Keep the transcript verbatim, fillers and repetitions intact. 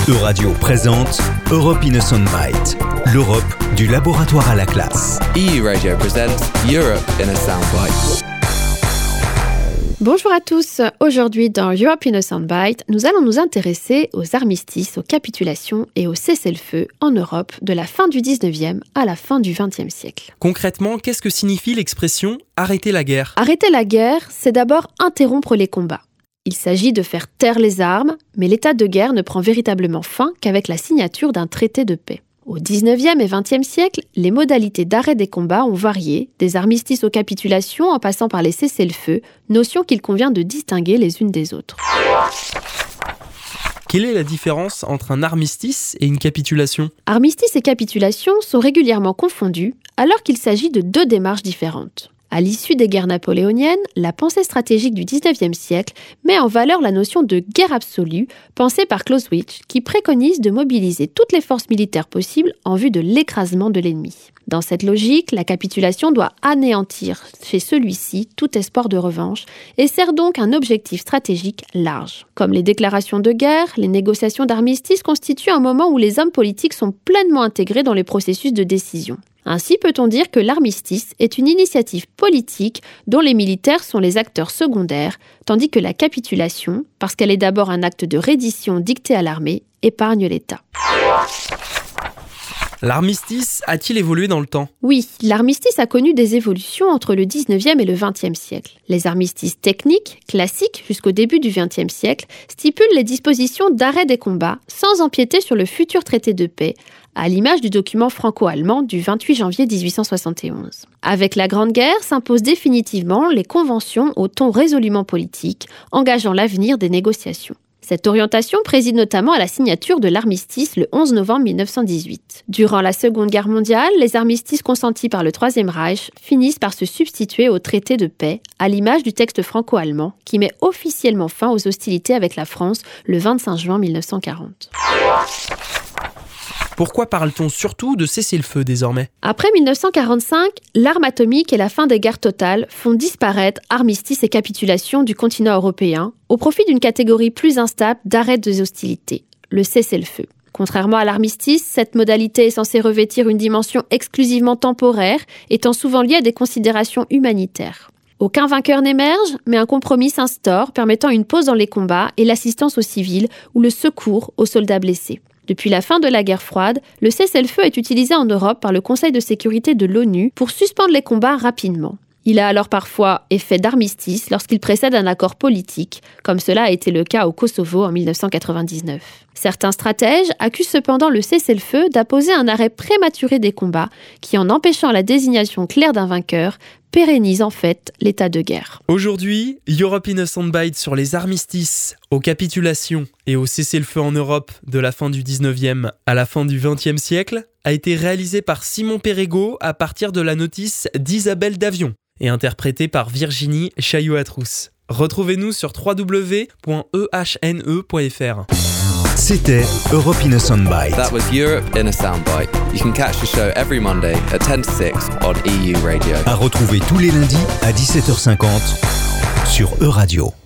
Euradio présente Europe in a Soundbite, l'Europe du laboratoire à la classe. E U Radio presents Europe in a Soundbite. Bonjour à tous, aujourd'hui dans Europe in a Soundbite, nous allons nous intéresser aux armistices, aux capitulations et aux cessez-le-feu en Europe de la fin du dix-neuvième à la fin du vingtième siècle. Concrètement, qu'est-ce que signifie l'expression « arrêter la guerre » ? Arrêter la guerre, c'est d'abord interrompre les combats. Il s'agit de faire taire les armes, mais l'état de guerre ne prend véritablement fin qu'avec la signature d'un traité de paix. Au dix-neuvième et vingtième siècle, les modalités d'arrêt des combats ont varié, des armistices aux capitulations en passant par les cessez-le-feu, notion qu'il convient de distinguer les unes des autres. Quelle est la différence entre un armistice et une capitulation ? Armistice et capitulation sont régulièrement confondus, alors qu'il s'agit de deux démarches différentes. À l'issue des guerres napoléoniennes, la pensée stratégique du dix-neuvième siècle met en valeur la notion de guerre absolue, pensée par Clausewitz, qui préconise de mobiliser toutes les forces militaires possibles en vue de l'écrasement de l'ennemi. Dans cette logique, la capitulation doit anéantir chez celui-ci tout espoir de revanche et sert donc un objectif stratégique large. Comme les déclarations de guerre, les négociations d'armistice constituent un moment où les hommes politiques sont pleinement intégrés dans les processus de décision. Ainsi peut-on dire que l'armistice est une initiative politique dont les militaires sont les acteurs secondaires, tandis que la capitulation, parce qu'elle est d'abord un acte de reddition dicté à l'armée, épargne l'État. L'armistice a-t-il évolué dans le temps ? Oui, l'armistice a connu des évolutions entre le dix-neuvième et le vingtième siècle. Les armistices techniques, classiques jusqu'au début du vingtième siècle, stipulent les dispositions d'arrêt des combats sans empiéter sur le futur traité de paix, à l'image du document franco-allemand du vingt-huit janvier dix-huit cent soixante et onze. Avec la Grande Guerre s'imposent définitivement les conventions au ton résolument politique, engageant l'avenir des négociations. Cette orientation préside notamment à la signature de l'armistice le onze novembre mille neuf cent dix-huit. Durant la Seconde Guerre mondiale, les armistices consentis par le Troisième Reich finissent par se substituer au traité de paix, à l'image du texte franco-allemand, qui met officiellement fin aux hostilités avec la France le vingt-cinq juin mille neuf cent quarante. Pourquoi parle-t-on surtout de cessez-le-feu désormais ? Après mille neuf cent quarante-cinq, l'arme atomique et la fin des guerres totales font disparaître armistices et capitulations du continent européen au profit d'une catégorie plus instable d'arrêt des hostilités, le cessez-le-feu. Contrairement à l'armistice, cette modalité est censée revêtir une dimension exclusivement temporaire, étant souvent liée à des considérations humanitaires. Aucun vainqueur n'émerge, mais un compromis s'instaure permettant une pause dans les combats et l'assistance aux civils ou le secours aux soldats blessés. Depuis la fin de la guerre froide, le cessez-le-feu est utilisé en Europe par le Conseil de sécurité de l'ONU pour suspendre les combats rapidement. Il a alors parfois effet d'armistice lorsqu'il précède un accord politique, comme cela a été le cas au Kosovo en mille neuf cent quatre-vingt-dix-neuf. Certains stratèges accusent cependant le cessez-le-feu d'apposer un arrêt prématuré des combats qui, en empêchant la désignation claire d'un vainqueur, pérennise en fait l'état de guerre. Aujourd'hui, Europe in a Soundbite sur les armistices, aux capitulations et au cessez-le-feu en Europe de la fin du dix-neuvième à la fin du vingtième siècle a été réalisé par Simon Perregaux à partir de la notice d'Isabelle Davion et interprété par Virginie Chaillot-Atrous. Retrouvez-nous sur w w w point e h n e point f r. C'était Europe in a Soundbite. That was Europe in a Soundbite. You can catch the show every Monday at ten to six on E U Radio. À retrouver tous les lundis à dix-sept heures cinquante sur Euradio.